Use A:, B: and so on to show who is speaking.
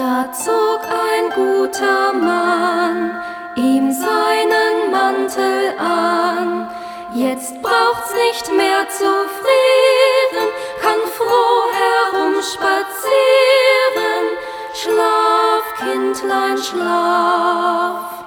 A: Da zog ein guter Mann ihm seinen Mantel an. Jetzt braucht's nicht mehr zu frieren, kann froh herumspazieren. Schlaf, Kindlein, schlaf.